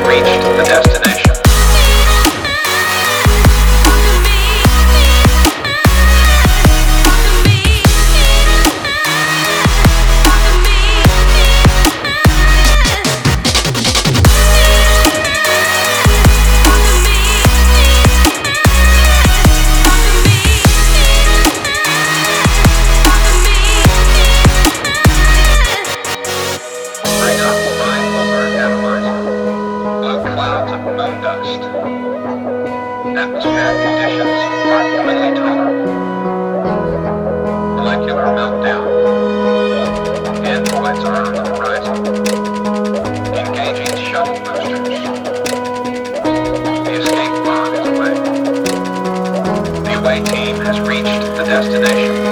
reached the destination. Bring up the Heidelberg atomizer. Blue clouds of moon dust. Atmospheric conditions are humanly tolerable. Molecular meltdown. Androids are on the horizon. Engaging shuttle boosters. The escape pod is away. The away team has reached the destination.